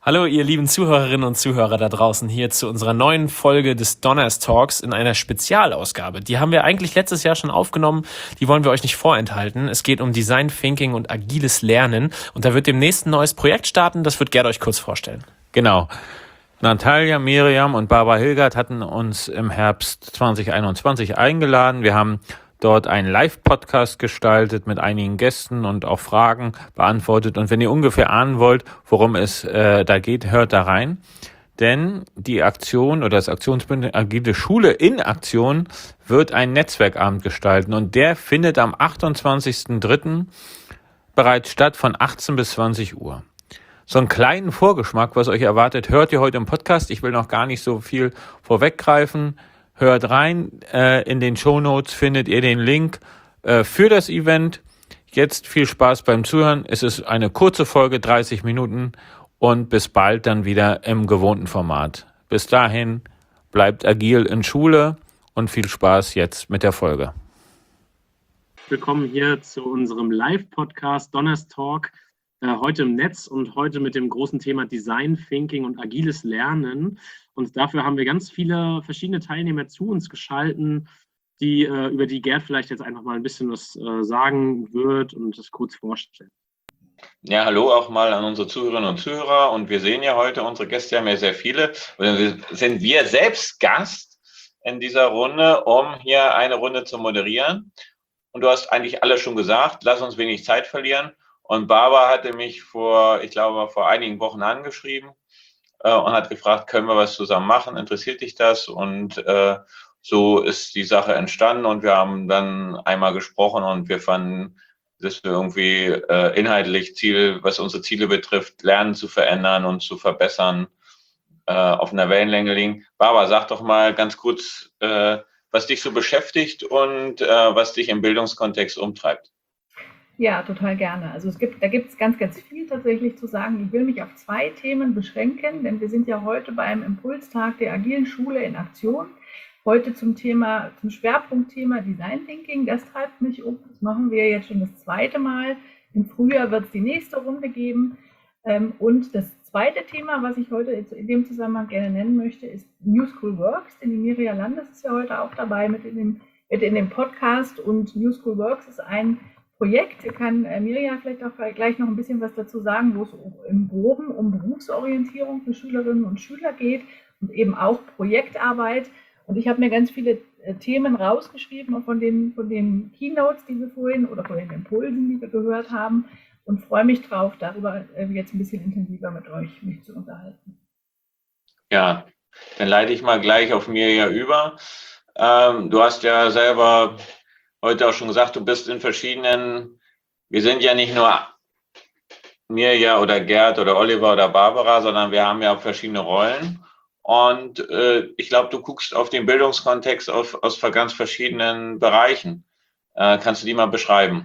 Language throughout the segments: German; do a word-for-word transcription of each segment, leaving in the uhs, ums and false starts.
Hallo, ihr lieben Zuhörerinnen und Zuhörer da draußen hier zu unserer neuen Folge des Donners Talks in einer Spezialausgabe. Die haben wir eigentlich letztes Jahr schon aufgenommen, die wollen wir euch nicht vorenthalten. Es geht um Design Thinking und agiles Lernen und da wird demnächst ein neues Projekt starten, das wird Gerd euch kurz vorstellen. Genau. Natalia, Miriam und Barbara Hilgert hatten uns im Herbst zwanzig einundzwanzig eingeladen. Wir haben dort einen Live-Podcast gestaltet mit einigen Gästen und auch Fragen beantwortet. Und wenn ihr ungefähr ahnen wollt, worum es äh, da geht, hört da rein. Denn die Aktion oder das Aktionsbündnis Agile Schule in Aktion wird einen Netzwerkabend gestalten. Und der findet am achtundzwanzigsten dritten bereits statt von achtzehn bis zwanzig Uhr. So einen kleinen Vorgeschmack, was euch erwartet, hört ihr heute im Podcast. Ich will noch gar nicht so viel vorweggreifen. Hört rein, äh, in den Shownotes findet ihr den Link äh, für das Event. Jetzt viel Spaß beim Zuhören. Es ist eine kurze Folge, dreißig Minuten und bis bald dann wieder im gewohnten Format. Bis dahin, bleibt agil in Schule und viel Spaß jetzt mit der Folge. Willkommen hier zu unserem Live-Podcast Donners Talk, äh, heute im Netz und heute mit dem großen Thema Design Thinking und agiles Lernen. Und dafür haben wir ganz viele verschiedene Teilnehmer zu uns geschalten, die, äh, über die Gerd vielleicht jetzt einfach mal ein bisschen was äh, sagen wird und das kurz vorstellen. Ja, hallo auch mal an unsere Zuhörerinnen und Zuhörer. Und wir sehen ja heute, unsere Gäste haben ja sehr viele. Und sind wir selbst Gast in dieser Runde, um hier eine Runde zu moderieren. Und du hast eigentlich alles schon gesagt, lass uns wenig Zeit verlieren. Und Barbara hatte mich vor, ich glaube, vor einigen Wochen angeschrieben und hat gefragt, können wir was zusammen machen, interessiert dich das? Und äh, so ist die Sache entstanden und wir haben dann einmal gesprochen und wir fanden, dass wir irgendwie äh, inhaltlich Ziel, was unsere Ziele betrifft, Lernen zu verändern und zu verbessern, äh, auf einer Wellenlänge liegen. Barbara, sag doch mal ganz kurz, äh, was dich so beschäftigt und äh, was dich im Bildungskontext umtreibt. Ja, total gerne. Also es gibt, da gibt es ganz, ganz viel tatsächlich zu sagen. Ich will mich auf zwei Themen beschränken, denn wir sind ja heute beim Impulstag der agilen Schule in Aktion. Heute zum Thema, zum Schwerpunktthema Design Thinking. Das treibt mich um. Das machen wir jetzt schon das zweite Mal. Im Frühjahr wird es die nächste Runde geben. Und das zweite Thema, was ich heute in dem Zusammenhang gerne nennen möchte, ist New School Works. Denn die Miriam Landes ist ja heute auch dabei mit in dem, mit in dem Podcast. Und New School Works ist ein Projekt, kann äh, Miriam vielleicht auch gleich noch ein bisschen was dazu sagen, wo es im Groben um Berufsorientierung für Schülerinnen und Schüler geht und eben auch Projektarbeit. Und ich habe mir ganz viele äh, Themen rausgeschrieben von den, von den Keynotes, die wir vorhin oder von den Impulsen, die wir gehört haben und freue mich drauf, darüber äh, jetzt ein bisschen intensiver mit euch mich zu unterhalten. Ja, dann leite ich mal gleich auf Miriam über. Ähm, du hast ja selber heute auch schon gesagt, du bist in verschiedenen, wir sind ja nicht nur Mirja oder Gerd oder Oliver oder Barbara, sondern wir haben ja auch verschiedene Rollen. Und äh, ich glaube, du guckst auf den Bildungskontext auf, aus ganz verschiedenen Bereichen. Äh, kannst du die mal beschreiben?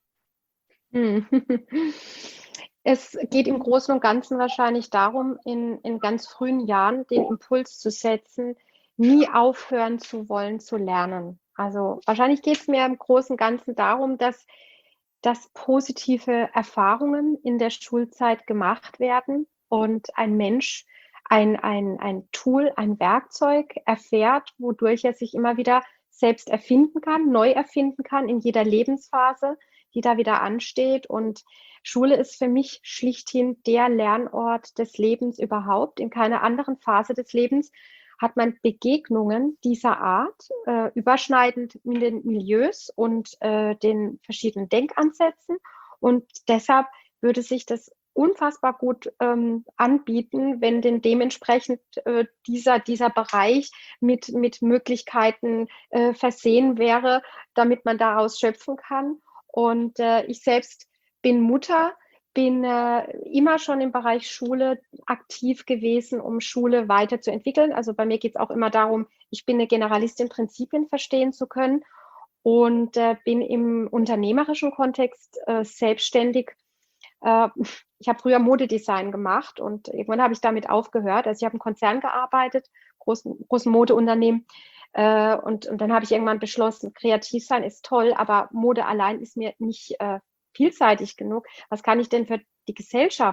Es geht im Großen und Ganzen wahrscheinlich darum, in, in ganz frühen Jahren den Impuls zu setzen, nie aufhören zu wollen zu lernen. Also wahrscheinlich geht es mir im Großen und Ganzen darum, dass, dass positive Erfahrungen in der Schulzeit gemacht werden und ein Mensch ein, ein, ein Tool, ein Werkzeug erfährt, wodurch er sich immer wieder selbst erfinden kann, neu erfinden kann in jeder Lebensphase, die da wieder ansteht. Und Schule ist für mich schlichthin der Lernort des Lebens überhaupt. In keiner anderen Phase des Lebens hat man Begegnungen dieser Art, äh, überschneidend in den Milieus und äh, den verschiedenen Denkansätzen. Und deshalb würde sich das unfassbar gut ähm, anbieten, wenn denn dementsprechend äh, dieser, dieser Bereich mit, mit Möglichkeiten äh, versehen wäre, damit man daraus schöpfen kann. Und äh, ich selbst bin Mutter, bin äh, immer schon im Bereich Schule aktiv gewesen, um Schule weiterzuentwickeln. Also bei mir geht es auch immer darum, ich bin eine Generalistin, Prinzipien verstehen zu können und äh, bin im unternehmerischen Kontext äh, selbstständig. Äh, ich habe früher Modedesign gemacht und irgendwann habe ich damit aufgehört. Also ich habe im Konzern gearbeitet, großen, großen Modeunternehmen. Äh, und, und dann habe ich irgendwann beschlossen, kreativ sein ist toll, aber Mode allein ist mir nicht äh, vielseitig genug. Was kann ich denn für die Gesellschaft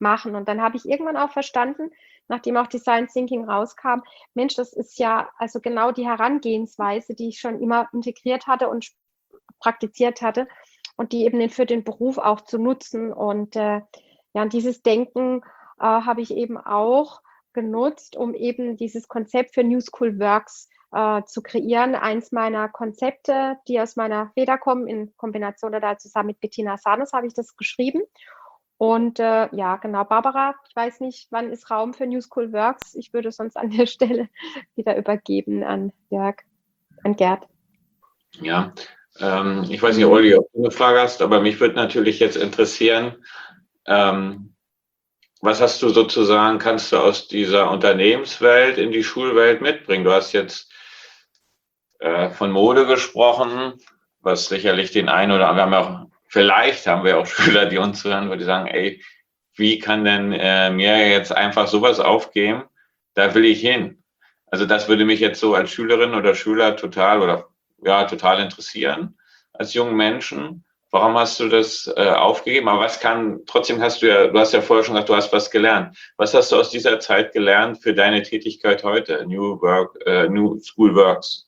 machen. Und dann habe ich irgendwann auch verstanden, nachdem auch Design Thinking rauskam, Mensch, das ist ja also genau die Herangehensweise, die ich schon immer integriert hatte und praktiziert hatte und die eben für den Beruf auch zu nutzen. Und äh, ja, und dieses Denken äh, habe ich eben auch genutzt, um eben dieses Konzept für New School Works äh, zu kreieren. Eins meiner Konzepte, die aus meiner Feder kommen, in Kombination oder zusammen mit Bettina Sarnes habe ich das geschrieben. Und äh, ja, genau, Barbara, ich weiß nicht, wann ist Raum für New School Works? Ich würde sonst an der Stelle wieder übergeben an Jörg, an Gerd. Ja, ähm, ich weiß nicht, Olli, ob du eine Frage hast, aber mich würde natürlich jetzt interessieren, ähm, was hast du sozusagen, kannst du aus dieser Unternehmenswelt in die Schulwelt mitbringen? Du hast jetzt äh, von Mode gesprochen, was sicherlich den einen oder anderen, wir haben ja auch, vielleicht haben wir auch Schüler, die uns hören, wo die sagen, ey, wie kann denn äh, mir jetzt einfach sowas aufgeben? Da will ich hin. Also das würde mich jetzt so als Schülerin oder Schüler total oder ja total interessieren als jungen Menschen. Warum hast du das äh, aufgegeben? Aber was kann, trotzdem hast du ja, du hast ja vorher schon gesagt, du hast was gelernt. Was hast du aus dieser Zeit gelernt für deine Tätigkeit heute, New Work, äh, New School Works?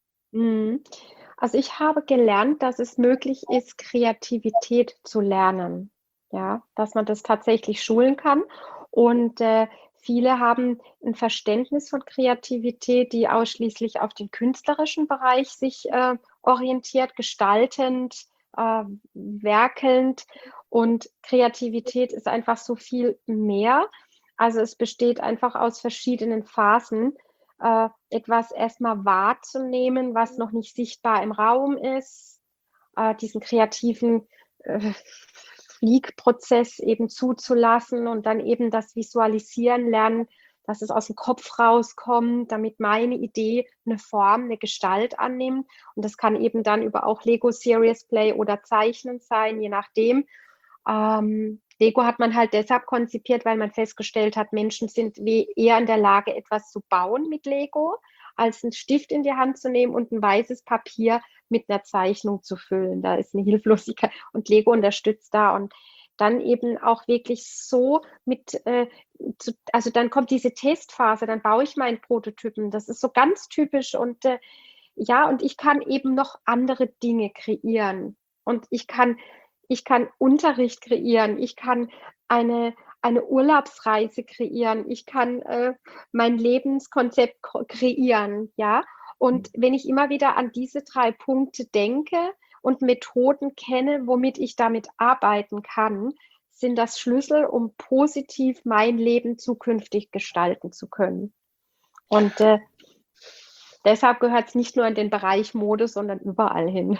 Also ich habe gelernt, dass es möglich ist, Kreativität zu lernen. Ja, dass man das tatsächlich schulen kann. Und äh, viele haben ein Verständnis von Kreativität, die ausschließlich auf den künstlerischen Bereich sich äh, orientiert, gestaltend, äh, werkelnd. Und Kreativität ist einfach so viel mehr. Also es besteht einfach aus verschiedenen Phasen, äh, etwas erstmal wahrzunehmen, was noch nicht sichtbar im Raum ist, äh, diesen kreativen äh, Fliegprozess eben zuzulassen und dann eben das Visualisieren lernen, dass es aus dem Kopf rauskommt, damit meine Idee eine Form, eine Gestalt annimmt. Und das kann eben dann über auch Lego Serious Play oder Zeichnen sein, je nachdem. Ähm, Lego hat man halt deshalb konzipiert, weil man festgestellt hat, Menschen sind eher in der Lage, etwas zu bauen mit Lego, als einen Stift in die Hand zu nehmen und ein weißes Papier mit einer Zeichnung zu füllen. Da ist eine Hilflosigkeit und Lego unterstützt da und dann eben auch wirklich so mit, äh, zu, also dann kommt diese Testphase, dann baue ich meinen Prototypen. Das ist so ganz typisch und äh, ja, und ich kann eben noch andere Dinge kreieren und ich kann Ich kann Unterricht kreieren, ich kann eine, eine Urlaubsreise kreieren, ich kann äh, mein Lebenskonzept kreieren, ja. Und wenn ich immer wieder an diese drei Punkte denke und Methoden kenne, womit ich damit arbeiten kann, sind das Schlüssel, um positiv mein Leben zukünftig gestalten zu können. Und äh, deshalb gehört es nicht nur in den Bereich Mode, sondern überall hin.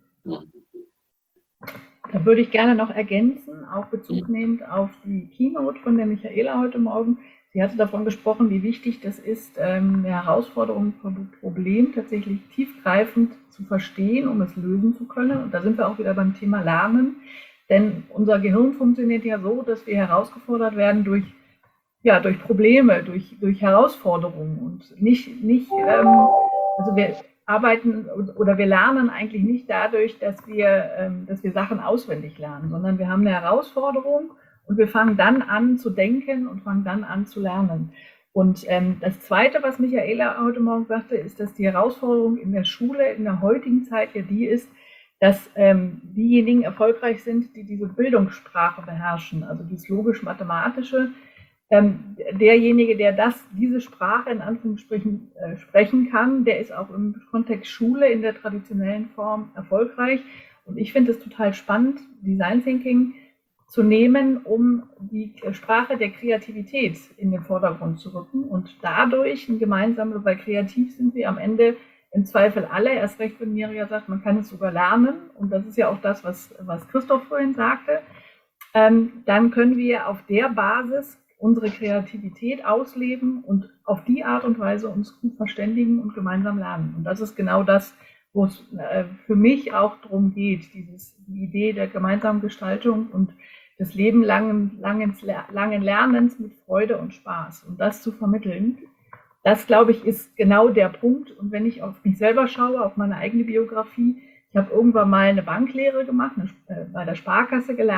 Da würde ich gerne noch ergänzen, auch Bezug nehmend auf die Keynote von der Michaela heute Morgen. Sie hatte davon gesprochen, wie wichtig das ist, eine Herausforderung, ein Problem tatsächlich tiefgreifend zu verstehen, um es lösen zu können. Und da sind wir auch wieder beim Thema Lernen. Denn unser Gehirn funktioniert ja so, dass wir herausgefordert werden durch, ja, durch Probleme, durch, durch Herausforderungen und nicht, nicht ähm, also wir arbeiten oder wir lernen eigentlich nicht dadurch, dass wir, ähm, dass wir Sachen auswendig lernen, sondern wir haben eine Herausforderung und wir fangen dann an zu denken und fangen dann an zu lernen. Und ähm, das Zweite, was Michaela heute Morgen sagte, ist, dass die Herausforderung in der Schule in der heutigen Zeit ja die ist, dass ähm, diejenigen erfolgreich sind, die diese Bildungssprache beherrschen, also das logisch-mathematische. Ähm, derjenige, der das, diese Sprache in Anführungsstrichen äh, sprechen kann, der ist auch im Kontext Schule in der traditionellen Form erfolgreich. Und ich finde es total spannend, Design Thinking zu nehmen, um die Sprache der Kreativität in den Vordergrund zu rücken und dadurch ein gemeinsames, weil kreativ sind wir am Ende im Zweifel alle, erst recht, wenn Mirja sagt, man kann es sogar lernen, und das ist ja auch das, was, was Christoph vorhin sagte, ähm, dann können wir auf der Basis unsere Kreativität ausleben und auf die Art und Weise uns gut verständigen und gemeinsam lernen. Und das ist genau das, wo es äh, für mich auch darum geht, dieses, die Idee der gemeinsamen Gestaltung und des lebenlangen langen, langen Lernens mit Freude und Spaß und das zu vermitteln. Das, glaube ich, ist genau der Punkt. Und wenn ich auf mich selber schaue, auf meine eigene Biografie, ich habe irgendwann mal eine Banklehre gemacht, eine, äh, bei der Sparkasse gelernt.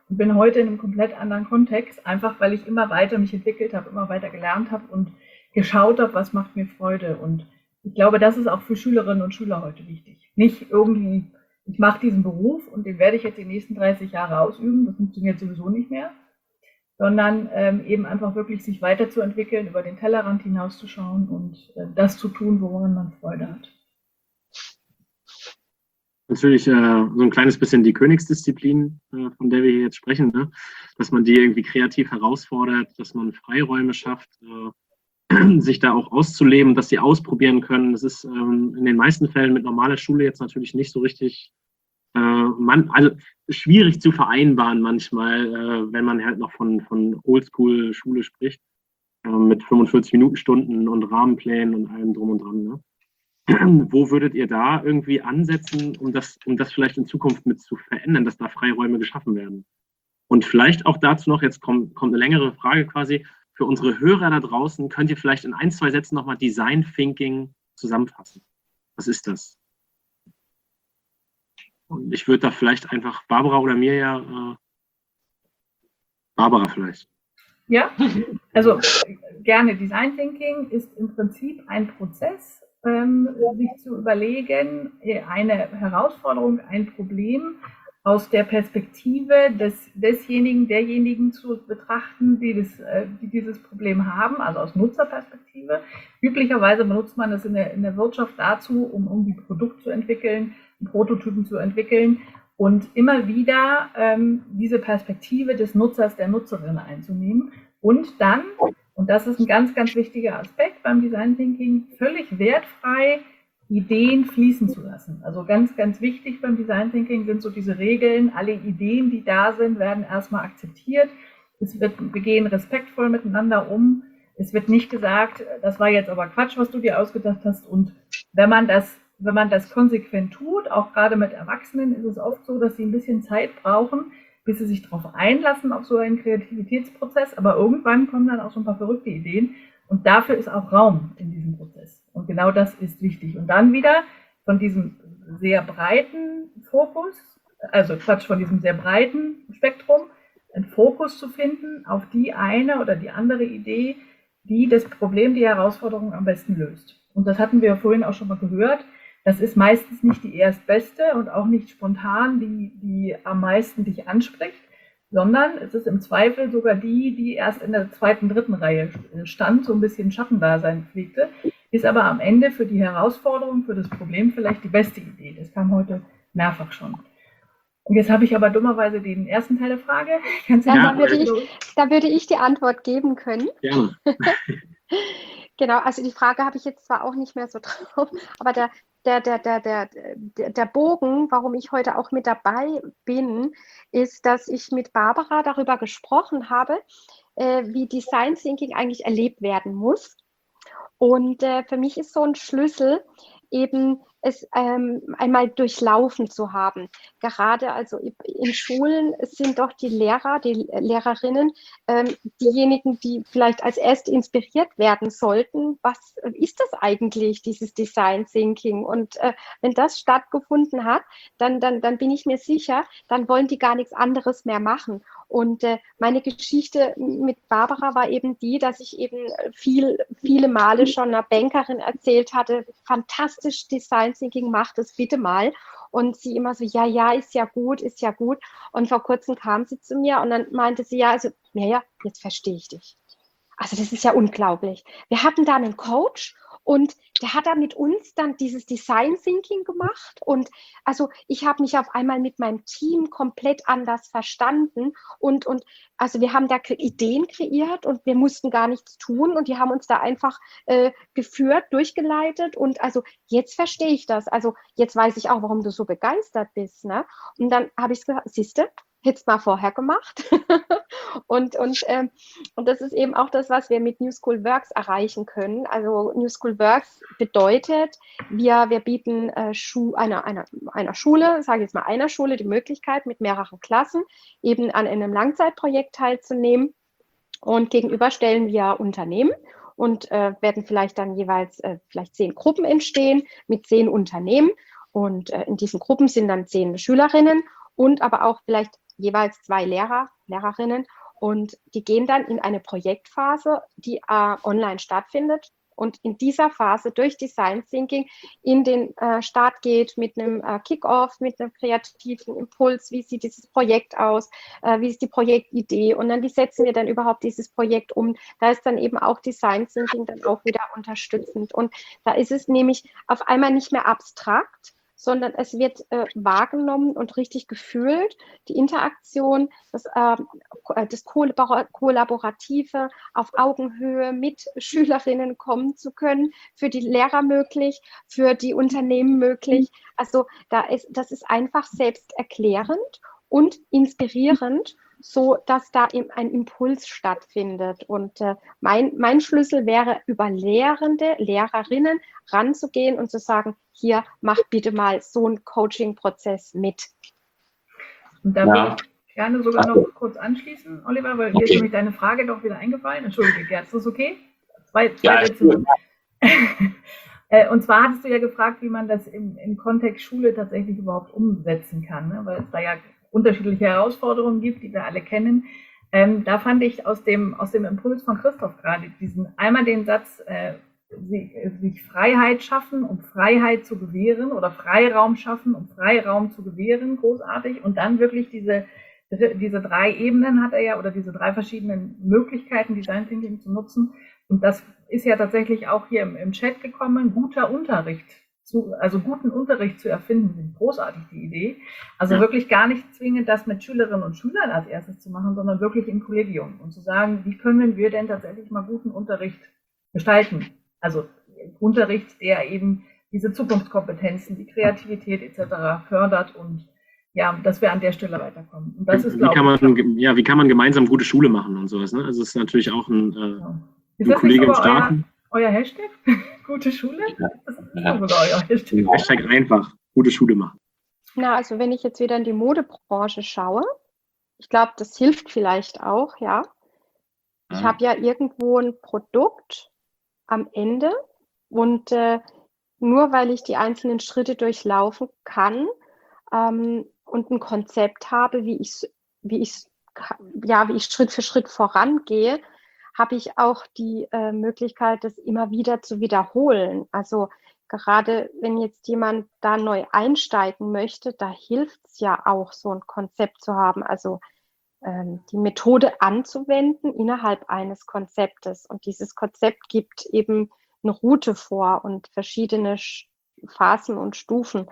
und bin heute in einem komplett anderen Kontext, einfach weil ich immer weiter mich entwickelt habe, immer weiter gelernt habe und geschaut habe, was macht mir Freude. Und ich glaube, das ist auch für Schülerinnen und Schüler heute wichtig. Nicht irgendwie, ich mache diesen Beruf und den werde ich jetzt die nächsten dreißig Jahre ausüben, das funktioniert sowieso nicht mehr, sondern ähm, eben einfach wirklich sich weiterzuentwickeln, über den Tellerrand hinauszuschauen und äh, das zu tun, woran man Freude hat. Natürlich äh, so ein kleines bisschen die Königsdisziplin, äh, von der wir hier jetzt sprechen, ne? Dass man die irgendwie kreativ herausfordert, dass man Freiräume schafft, äh, sich da auch auszuleben, dass sie ausprobieren können. Das ist ähm, in den meisten Fällen mit normaler Schule jetzt natürlich nicht so richtig, äh, man, also schwierig zu vereinbaren manchmal, äh, wenn man halt noch von, von Oldschool-Schule spricht, äh, mit fünfundvierzig-Minuten-Stunden und Rahmenplänen und allem drum und dran, ne? Wo würdet ihr da irgendwie ansetzen, um das, um das vielleicht in Zukunft mit zu verändern, dass da Freiräume geschaffen werden? Und vielleicht auch dazu noch, jetzt kommt, kommt eine längere Frage quasi, für unsere Hörer da draußen, könnt ihr vielleicht in ein, zwei Sätzen nochmal Design Thinking zusammenfassen? Was ist das? Und ich würde da vielleicht einfach Barbara oder mir ja, äh, Barbara vielleicht. Ja, also gerne. Design Thinking ist im Prinzip ein Prozess, ähm, sich zu überlegen, eine Herausforderung, ein Problem aus der Perspektive des, desjenigen, derjenigen zu betrachten, die, das, die dieses Problem haben, also aus Nutzerperspektive. Üblicherweise benutzt man das in der, in der Wirtschaft dazu, um irgendwie ein Produkt zu entwickeln, Prototypen zu entwickeln und immer wieder ähm, diese Perspektive des Nutzers, der Nutzerin einzunehmen und dann, und das ist ein ganz, ganz wichtiger Aspekt beim Design Thinking, völlig wertfrei Ideen fließen zu lassen. Also ganz, ganz wichtig beim Design Thinking sind so diese Regeln, alle Ideen, die da sind, werden erstmal akzeptiert. Es wird, wir gehen respektvoll miteinander um. Es wird nicht gesagt, das war jetzt aber Quatsch, was du dir ausgedacht hast. Und wenn man das, wenn man das konsequent tut, auch gerade mit Erwachsenen, ist es oft so, dass sie ein bisschen Zeit brauchen, bis sie sich darauf einlassen, auf so einen Kreativitätsprozess. Aber irgendwann kommen dann auch so ein paar verrückte Ideen. Und dafür ist auch Raum in diesem Prozess. Und genau das ist wichtig. Und dann wieder von diesem sehr breiten Fokus, also Quatsch, von diesem sehr breiten Spektrum, einen Fokus zu finden auf die eine oder die andere Idee, die das Problem, die Herausforderung am besten löst. Und das hatten wir ja vorhin auch schon mal gehört. Das ist meistens nicht die erstbeste und auch nicht spontan die, die am meisten dich anspricht, sondern es ist im Zweifel sogar die, die erst in der zweiten, dritten Reihe stand, so ein bisschen Schattendasein pflegte, ist aber am Ende für die Herausforderung, für das Problem vielleicht die beste Idee. Das kam heute mehrfach schon. Und jetzt habe ich aber dummerweise den ersten Teil der Frage. Kannst du Ja, ja, da, würde ich, da würde ich die Antwort geben können. Ja. Genau, also die Frage habe ich jetzt zwar auch nicht mehr so drauf, aber der, der, der, der, der, der, der Bogen, warum ich heute auch mit dabei bin, ist, dass ich mit Barbara darüber gesprochen habe, äh, wie Design Thinking eigentlich erlebt werden muss. Und äh, für mich ist so ein Schlüssel, eben es ähm, einmal durchlaufen zu haben. Gerade also in Schulen sind doch die Lehrer, die Lehrerinnen, ähm, diejenigen, die vielleicht als erst inspiriert werden sollten. Was ist das eigentlich, dieses Design Thinking? Und äh, wenn das stattgefunden hat, dann, dann, dann bin ich mir sicher, dann wollen die gar nichts anderes mehr machen. Und äh, meine Geschichte mit Barbara war eben die, dass ich eben viel, viele Male schon einer Bankerin erzählt hatte, fantastisch Design Thinking, mach das bitte mal. Und sie immer so, ja, ja, ist ja gut, ist ja gut. Und vor kurzem kam sie zu mir und dann meinte sie, ja, also, ja, ja, jetzt verstehe ich dich. Also das ist ja unglaublich. Wir hatten da einen Coach und der hat da mit uns dann dieses Design Thinking gemacht. Und also ich habe mich auf einmal mit meinem Team komplett anders verstanden. Und, und also wir haben da Ideen kreiert und wir mussten gar nichts tun. Und die haben uns da einfach äh, geführt, durchgeleitet. Und also jetzt verstehe ich das. Also jetzt weiß ich auch, warum du so begeistert bist. Ne? Und dann habe ich gesagt, siehste, hättest mal vorher gemacht. und, und, ähm, und das ist eben auch das, was wir mit New School Works erreichen können. Also New School Works bedeutet, wir, wir bieten äh, Schu einer, einer, einer Schule, sage ich jetzt mal einer Schule, die Möglichkeit, mit mehreren Klassen eben an einem Langzeitprojekt teilzunehmen. Und gegenüber stellen wir Unternehmen und äh, werden vielleicht dann jeweils äh, vielleicht zehn Gruppen entstehen mit zehn Unternehmen. Und äh, in diesen Gruppen sind dann zehn Schülerinnen und aber auch vielleicht jeweils zwei Lehrer, Lehrerinnen, und die gehen dann in eine Projektphase, die äh, online stattfindet und in dieser Phase durch Design Thinking in den äh, Start geht mit einem äh, Kick-Off, mit einem kreativen Impuls, wie sieht dieses Projekt aus, äh, wie ist die Projektidee, und dann wie setzen wir dann überhaupt dieses Projekt um. Da ist dann eben auch Design Thinking dann auch wieder unterstützend, und da ist es nämlich auf einmal nicht mehr abstrakt, sondern es wird äh, wahrgenommen und richtig gefühlt. Die Interaktion, das, äh, das Kollabor- Kollaborative, auf Augenhöhe mit Schülerinnen kommen zu können, für die Lehrer möglich, für die Unternehmen möglich. Also da ist, das ist einfach selbsterklärend und inspirierend, so dass da eben ein Impuls stattfindet. Und äh, mein, mein Schlüssel wäre, über Lehrende, Lehrerinnen ranzugehen und zu sagen, hier, mach bitte mal so einen Coaching-Prozess mit. Und da Ja. würde ich gerne sogar noch kurz anschließen, Oliver, weil mir ist nämlich deine Frage doch wieder eingefallen. Entschuldige, Gerd, ist das okay? Zwei, zwei Ja, Sätze noch. Äh, Und zwar hattest du ja gefragt, wie man das im, im Kontext Schule tatsächlich überhaupt umsetzen kann, ne? Weil es da ja unterschiedliche Herausforderungen gibt, die wir alle kennen. Ähm, da fand ich aus dem, aus dem Impuls von Christoph gerade diesen einmal den Satz, äh, sie, sich Freiheit schaffen, um Freiheit zu gewähren, oder Freiraum schaffen, um Freiraum zu gewähren, großartig. Und dann wirklich diese, diese drei Ebenen hat er ja, oder diese drei verschiedenen Möglichkeiten, Design Thinking zu nutzen. Und das ist ja tatsächlich auch hier im, im Chat gekommen, guter Unterricht. Zu, also guten Unterricht zu erfinden, sind großartig die Idee. Also Ja. wirklich gar nicht zwingend das mit Schülerinnen und Schülern als erstes zu machen, sondern wirklich im Kollegium und zu sagen, wie können wir denn tatsächlich mal guten Unterricht gestalten? Also Unterricht, der eben diese Zukunftskompetenzen, die Kreativität et cetera fördert, und ja, dass wir an der Stelle weiterkommen. Und das ist, Wie glaube kann ich, man, ja, wie kann man gemeinsam gute Schule machen und sowas, ne? Also es ist natürlich auch ein, äh, ja. ein Ist das nicht Kollegium sogar euer, starten. euer Hashtag? Gute Schule? Das ist Ja. sogar euer Hashtag. Hashtag einfach, gute Schule machen. Na, also wenn ich jetzt wieder in die Modebranche schaue, ich glaube, das hilft vielleicht auch, ja. Ich Mhm. habe ja irgendwo ein Produkt am Ende, und äh, nur weil ich die einzelnen Schritte durchlaufen kann ähm, und ein Konzept habe, wie ich wie ich ja, wie ich Schritt für Schritt vorangehe, habe ich auch die äh, Möglichkeit, das immer wieder zu wiederholen. Also gerade wenn jetzt jemand da neu einsteigen möchte, da hilft es ja auch, so ein Konzept zu haben. Also ähm, die Methode anzuwenden innerhalb eines Konzeptes. Und dieses Konzept gibt eben eine Route vor und verschiedene Sch- Phasen und Stufen.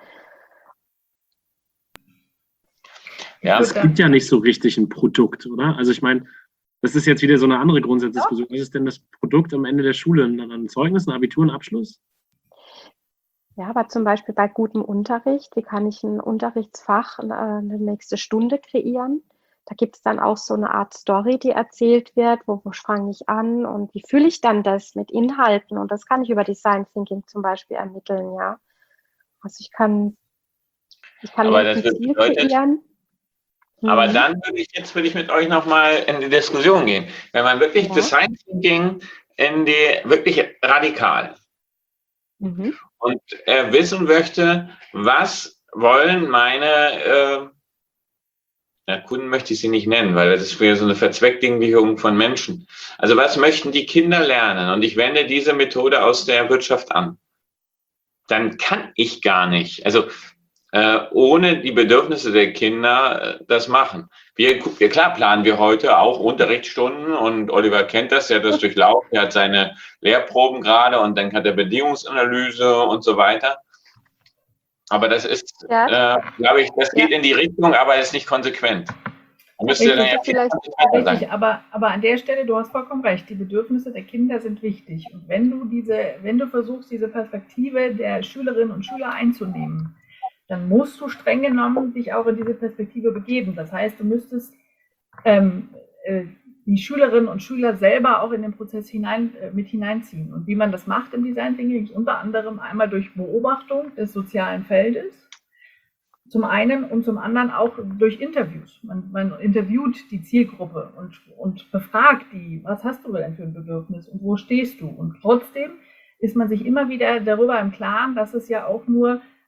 Ja. Es gibt ja nicht so richtig ein Produkt, oder? Also ich meine, das ist jetzt wieder so eine andere Grundsatzdiskussion. Was ist denn das Produkt am Ende der Schule? Ein, ein Zeugnis, ein Abitur, ein Abschluss? Ja, aber zum Beispiel bei gutem Unterricht, wie kann ich ein Unterrichtsfach, äh, eine nächste Stunde kreieren? Da gibt es dann auch so eine Art Story, die erzählt wird, wo, wo fange ich an und wie fühle ich dann das mit Inhalten? Und das kann ich über Design Thinking zum Beispiel ermitteln, ja. Also ich kann, ich kann Aber ein das wird Ziel bedeutet- kreieren. Aber Mhm. dann würde ich jetzt würde ich mit euch nochmal in die Diskussion gehen. Wenn man wirklich Ja. Design Thinking in die wirklich radikal Mhm. und äh, wissen möchte, was wollen meine äh, ja, Kunden möchte ich sie nicht nennen, weil das ist wieder so eine Verzweckdinglichung von Menschen. Also was möchten die Kinder lernen? Und ich wende diese Methode aus der Wirtschaft an. Dann kann ich gar nicht, also äh, ohne die Bedürfnisse der Kinder äh, das machen. Wir, wir, klar planen wir heute auch Unterrichtsstunden, und Oliver kennt das, der hat das durchlaufen, er hat seine Lehrproben gerade und dann hat er Bedingungsanalyse und so weiter. Aber das ist, Ja. äh, glaube ich, das geht Ja. in die Richtung, aber ist nicht konsequent. Da müsst ihr dann ja viel Vielleicht- konsequenter sein. Richtig, aber, aber an der Stelle, du hast vollkommen recht, die Bedürfnisse der Kinder sind wichtig. Und wenn du diese, wenn du versuchst, diese Perspektive der Schülerinnen und Schüler einzunehmen, dann musst du streng genommen dich auch in diese Perspektive begeben. Das heißt, du müsstest ähm, äh, die Schülerinnen und Schüler selber auch in den Prozess hinein, äh, mit hineinziehen. Und wie man das macht im Design Thinking, ist unter anderem einmal durch Beobachtung des sozialen Feldes, zum einen, und zum anderen auch durch Interviews. Man, man interviewt die Zielgruppe und, und befragt die, was hast du denn für ein Bedürfnis und wo stehst du? Und trotzdem ist man sich immer wieder darüber im Klaren, dass es ja auch nur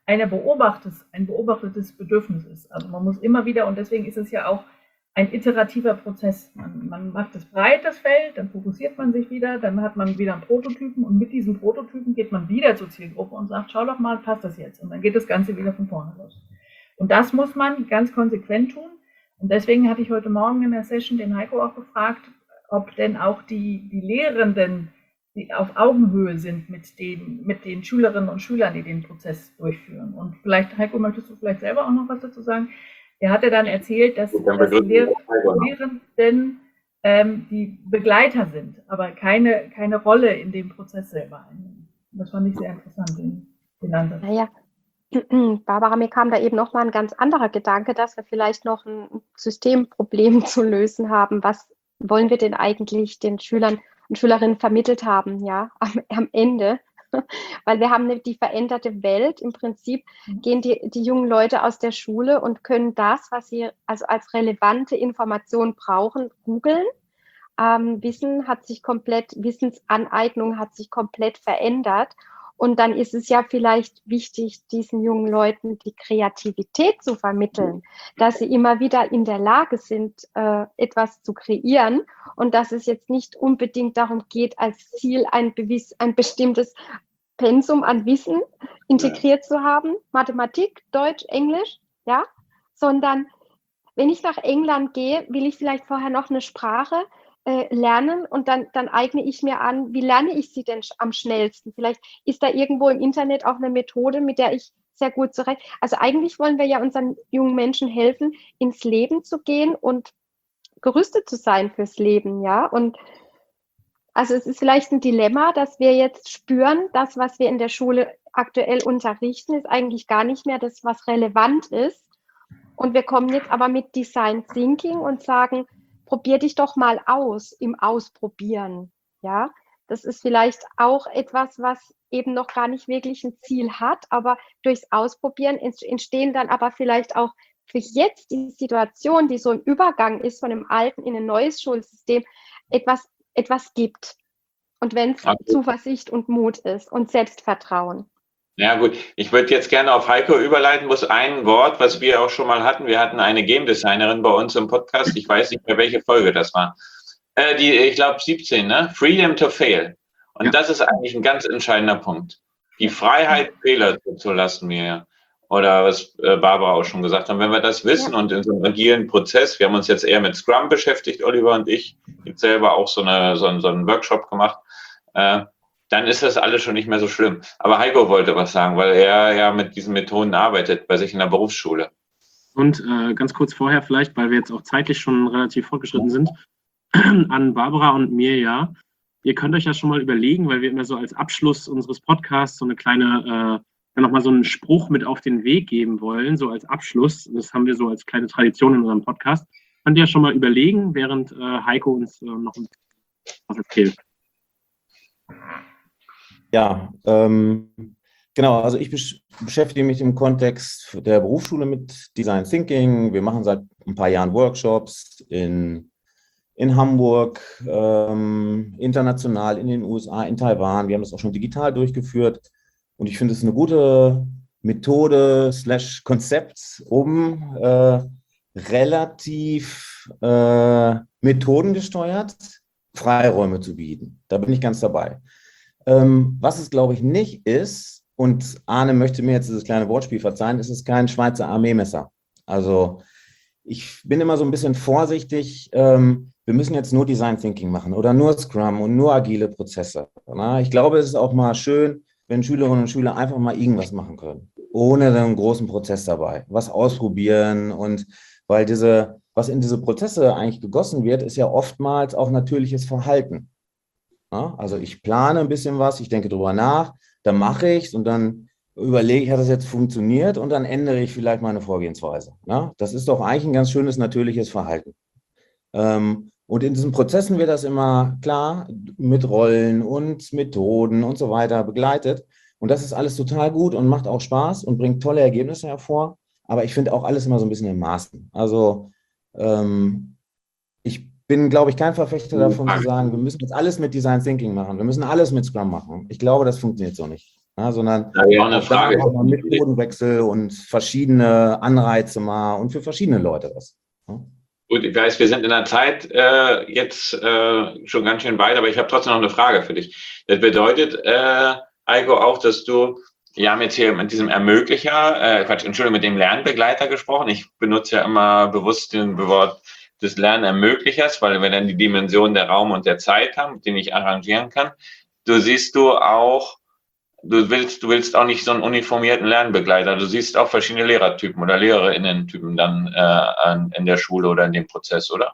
eine beobachtetes, ein beobachtetes Bedürfnis ist. Also man muss immer wieder, und deswegen ist es ja auch ein iterativer Prozess. Man, man macht es breit, das Feld, dann fokussiert man sich wieder, dann hat man wieder einen Prototypen und mit diesen Prototypen geht man wieder zur Zielgruppe und sagt, schau doch mal, passt das jetzt? Und dann geht das Ganze wieder von vorne los. Und das muss man ganz konsequent tun. Und deswegen hatte ich heute Morgen in der Session den Heiko auch gefragt, ob denn auch die, die Lehrenden die auf Augenhöhe sind mit den, mit den Schülerinnen und Schülern, die den Prozess durchführen. Und vielleicht, Heiko, möchtest du vielleicht selber auch noch was dazu sagen? Er hatte dann erzählt, dass, dass die Lehr Lehrenden ähm, die Begleiter sind, aber keine, keine Rolle in dem Prozess selber einnehmen. Das fand ich sehr interessant, den, den Ansatz. Naja, Barbara, mir kam da eben noch mal ein ganz anderer Gedanke, dass wir vielleicht noch ein Systemproblem zu lösen haben. Was wollen wir denn eigentlich den Schülern und Schülerinnen vermittelt haben, ja, am, am Ende? Weil wir haben die veränderte Welt. Im Prinzip gehen die, die jungen Leute aus der Schule und können das, was sie also als relevante Information brauchen, googeln. Ähm, Wissen hat sich komplett, Wissensaneignung hat sich komplett verändert. Und dann ist es ja vielleicht wichtig, diesen jungen Leuten die Kreativität zu vermitteln, dass sie immer wieder in der Lage sind, äh, etwas zu kreieren und dass es jetzt nicht unbedingt darum geht, als Ziel ein, bewiss, ein bestimmtes Pensum an Wissen integriert zu haben, Mathematik, Deutsch, Englisch, ja, sondern wenn ich nach England gehe, will ich vielleicht vorher noch eine Sprache äh, lernen und dann, dann eigne ich mir an, wie lerne ich sie denn am schnellsten? Vielleicht ist da irgendwo im Internet auch eine Methode, mit der ich sehr gut zurecht. Also eigentlich wollen wir ja unseren jungen Menschen helfen, ins Leben zu gehen und gerüstet zu sein fürs Leben, ja, und also es ist vielleicht ein Dilemma, dass wir jetzt spüren, das, was wir in der Schule aktuell unterrichten, ist eigentlich gar nicht mehr das, was relevant ist. Und wir kommen jetzt aber mit Design Thinking und sagen, probier dich doch mal aus im Ausprobieren. Ja, das ist vielleicht auch etwas, was eben noch gar nicht wirklich ein Ziel hat, aber durchs Ausprobieren entstehen dann aber vielleicht auch für jetzt die Situation, die so im Übergang ist von einem alten in ein neues Schulsystem, etwas etwas gibt. Und wenn es okay. Zuversicht und Mut ist und Selbstvertrauen. Ja gut, ich würde jetzt gerne auf Heiko überleiten, muss ein Wort, was wir auch schon mal hatten. Wir hatten eine Game Designerin bei uns im Podcast, ich weiß nicht mehr, welche Folge das war. Äh, die, ich glaube siebzehn, ne? Freedom to fail. Und ja. Das ist eigentlich ein ganz entscheidender Punkt. Die Freiheit, Fehler zu lassen mir. Oder was Barbara auch schon gesagt hat, wenn wir das wissen ja. und in so einem agilen Prozess, wir haben uns jetzt eher mit Scrum beschäftigt, Oliver und ich, jetzt selber auch so, eine, so, einen, so einen Workshop gemacht, äh, dann ist das alles schon nicht mehr so schlimm. Aber Heiko wollte was sagen, weil er ja mit diesen Methoden arbeitet, bei sich in der Berufsschule. Und äh, ganz kurz vorher vielleicht, weil wir jetzt auch zeitlich schon relativ fortgeschritten sind, an Barbara und mir ja, ihr könnt euch ja schon mal überlegen, weil wir immer so als Abschluss unseres Podcasts so eine kleine... Äh, ja, nochmal so einen Spruch mit auf den Weg geben wollen, so als Abschluss. Das haben wir so als kleine Tradition in unserem Podcast. Könnt ihr ja schon mal überlegen, während äh, Heiko uns äh, noch was erzählt. Ja, ähm, genau. Also ich besch- beschäftige mich im Kontext der Berufsschule mit Design Thinking. Wir machen seit ein paar Jahren Workshops in, in Hamburg, ähm, international, in den U S A, in Taiwan. Wir haben das auch schon digital durchgeführt. Und ich finde es eine gute Methode slash Konzept, um äh, relativ äh, methodengesteuert Freiräume zu bieten. Da bin ich ganz dabei. Ähm, was es, glaube ich, nicht ist, und Arne möchte mir jetzt dieses kleine Wortspiel verzeihen, ist es kein Schweizer Armeemesser. Also ich bin immer so ein bisschen vorsichtig, ähm, wir müssen jetzt nur Design Thinking machen oder nur Scrum und nur agile Prozesse. Na, ich glaube, es ist auch mal schön, wenn Schülerinnen und Schüler einfach mal irgendwas machen können, ohne einen großen Prozess dabei, was ausprobieren. Und weil diese, was in diese Prozesse eigentlich gegossen wird, ist ja oftmals auch natürliches Verhalten. Ja, also ich plane ein bisschen was, ich denke drüber nach, dann mache ich es und dann überlege ich, hat das jetzt funktioniert und dann ändere ich vielleicht meine Vorgehensweise. Ja, das ist doch eigentlich ein ganz schönes natürliches Verhalten. Ähm, Und in diesen Prozessen wird das immer klar mit Rollen und Methoden und so weiter begleitet. Und das ist alles total gut und macht auch Spaß und bringt tolle Ergebnisse hervor. Aber ich finde auch alles immer so ein bisschen im Maßen. Also ähm, ich bin, glaube ich, kein Verfechter davon zu sagen, wir müssen jetzt alles mit Design Thinking machen. Wir müssen alles mit Scrum machen. Ich glaube, das funktioniert so nicht. ja, sondern Da habe ich auch eine auch da Frage. auch mal Methodenwechsel und verschiedene Anreize mal und für verschiedene Leute das. Ja. Gut, ich weiß, wir sind in der Zeit äh, jetzt äh, schon ganz schön weit, aber ich habe trotzdem noch eine Frage für dich. Das bedeutet, äh, Heiko, auch, dass du, wir haben jetzt hier mit diesem Ermöglicher, äh, Quatsch, Entschuldigung, mit dem Lernbegleiter gesprochen. Ich benutze ja immer bewusst den Wort des Lernermöglichers, weil wir dann die Dimension der Raum und der Zeit haben, den ich arrangieren kann. Du siehst du auch, du willst, du willst auch nicht so einen uniformierten Lernbegleiter. Du siehst auch verschiedene Lehrertypen oder Lehrerinnen-Typen dann äh, in der Schule oder in dem Prozess, oder?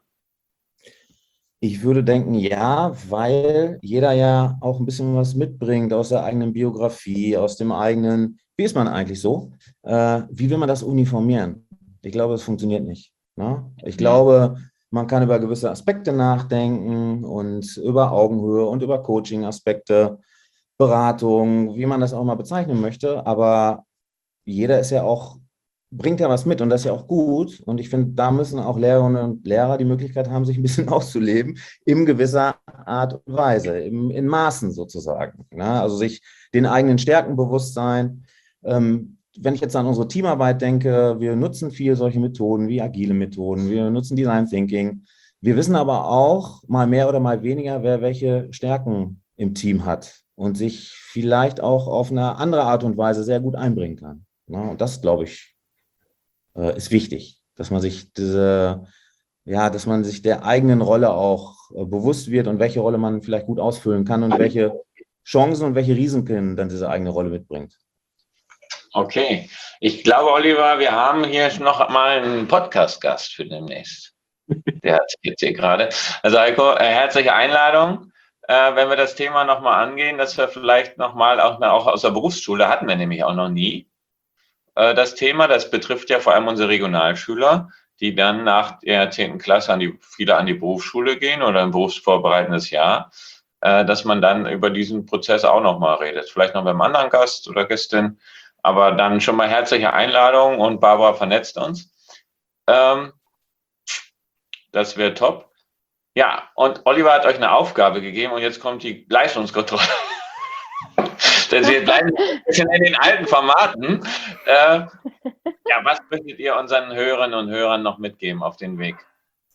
Ich würde denken, ja, weil jeder ja auch ein bisschen was mitbringt aus der eigenen Biografie, aus dem eigenen, wie ist man eigentlich so? Äh, wie will man das uniformieren? Ich glaube, es funktioniert nicht. Ne? Ich glaube, man kann über gewisse Aspekte nachdenken und über Augenhöhe und über Coaching-Aspekte, Beratung, wie man das auch mal bezeichnen möchte, aber jeder ist ja auch, bringt ja was mit und das ist ja auch gut. Und ich finde, da müssen auch Lehrerinnen und Lehrer die Möglichkeit haben, sich ein bisschen auszuleben, in gewisser Art und Weise, im, in Maßen sozusagen. Ne? Also sich den eigenen Stärken bewusst sein. Ähm, wenn ich jetzt an unsere Teamarbeit denke, wir nutzen viel solche Methoden wie agile Methoden, wir nutzen Design Thinking. Wir wissen aber auch, mal mehr oder mal weniger, wer welche Stärken im Team hat und sich vielleicht auch auf eine andere Art und Weise sehr gut einbringen kann. Ne? Und das, glaube ich, äh, ist wichtig, dass man sich diese, ja, dass man sich der eigenen Rolle auch äh, bewusst wird und welche Rolle man vielleicht gut ausfüllen kann und welche Chancen und welche Risiken dann diese eigene Rolle mitbringt. Okay. Ich glaube, Oliver, wir haben hier noch mal einen Podcast-Gast für demnächst. Der hat jetzt hier gerade. Also Heiko, äh, herzliche Einladung. Äh, wenn wir das Thema nochmal angehen, dass wir vielleicht nochmal auch, auch aus der Berufsschule hatten wir nämlich auch noch nie. Äh, das Thema, das betrifft ja vor allem unsere Regionalschüler, die dann nach der zehnten Klasse an die, viele an die Berufsschule gehen oder ein berufsvorbereitendes Jahr, äh, dass man dann über diesen Prozess auch nochmal redet. Vielleicht noch mit einem anderen Gast oder Gästin. Aber dann schon mal herzliche Einladung und Barbara vernetzt uns. Ähm, das wäre top. Ja, und Oliver hat euch eine Aufgabe gegeben und jetzt kommt die Leistungskontrolle. Denn wir bleiben ein bisschen in den alten Formaten. Äh, ja, was möchtet ihr unseren Hörerinnen und Hörern noch mitgeben auf den Weg?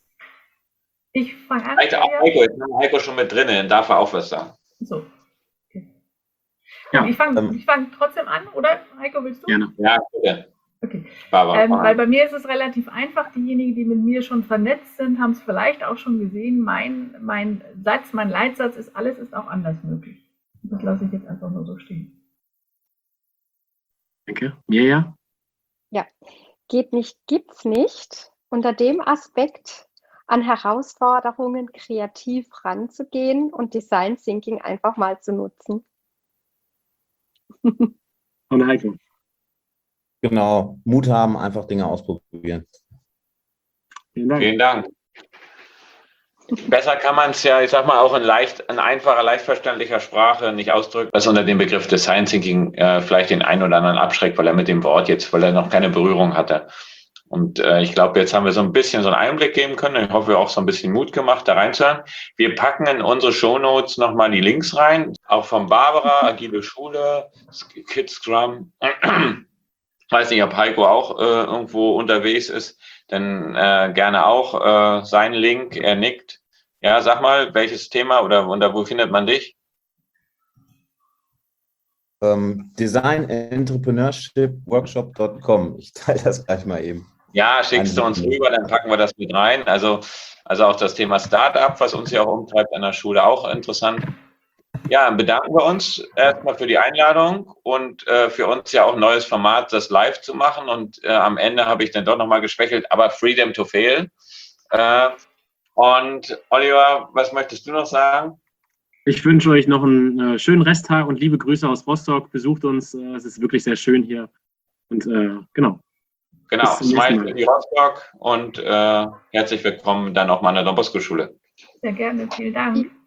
Ich fange an. Heiko, Heiko, jetzt haben wir Heiko schon mit drin, dann darf er auch was sagen. So. Okay. Ja, ich fange ähm, ich fang trotzdem an, oder? Heiko, willst du? Gerne. Ja, bitte. Okay. Barbara, Ähm, weil bei mir ist es relativ einfach. Diejenigen, die mit mir schon vernetzt sind, haben es vielleicht auch schon gesehen. Mein, mein Satz, mein Leitsatz ist, alles ist auch anders möglich. Das lasse ich jetzt einfach nur so stehen. Danke. Mirja? Ja, geht nicht, gibt's nicht. Unter dem Aspekt an Herausforderungen kreativ ranzugehen und Design Thinking einfach mal zu nutzen. Und Heiko? Genau, Mut haben, einfach Dinge ausprobieren. Vielen Dank. Vielen Dank. Besser kann man es ja, ich sag mal, auch in leicht, in einfacher, leicht verständlicher Sprache nicht ausdrücken, was unter dem Begriff Design Thinking äh, vielleicht den einen oder anderen abschreckt, weil er mit dem Wort jetzt, weil er noch keine Berührung hatte. Und äh, ich glaube, jetzt haben wir so ein bisschen so einen Einblick geben können. Ich hoffe, wir auch so ein bisschen Mut gemacht, da reinzuhören. Wir packen in unsere Shownotes nochmal die Links rein, auch von Barbara, Agile Schule, Kids Scrum. Ich weiß nicht, ob Heiko auch äh, irgendwo unterwegs ist, dann äh, gerne auch äh, sein Link, er nickt. Ja, sag mal, welches Thema oder unter wo findet man dich? Ähm, Design Entrepreneurship Workshop Punkt com. Ich teile das gleich mal eben. Ja, schickst du uns rüber, dann packen wir das mit rein. Also, also auch das Thema Startup, was uns ja auch umtreibt an der Schule, auch interessant. Ja, dann bedanken wir uns erstmal für die Einladung und äh, für uns ja auch ein neues Format, das live zu machen. Und äh, am Ende habe ich dann doch nochmal geschwächelt, aber Freedom to Fail. Äh, und Oliver, was möchtest du noch sagen? Ich wünsche euch noch einen äh, schönen Resttag und liebe Grüße aus Rostock. Besucht uns, äh, es ist wirklich sehr schön hier. Und äh, genau. Genau, Smile für die Rostock und äh, herzlich willkommen dann auch mal an der Don Bosco Schule. Sehr gerne, vielen Dank.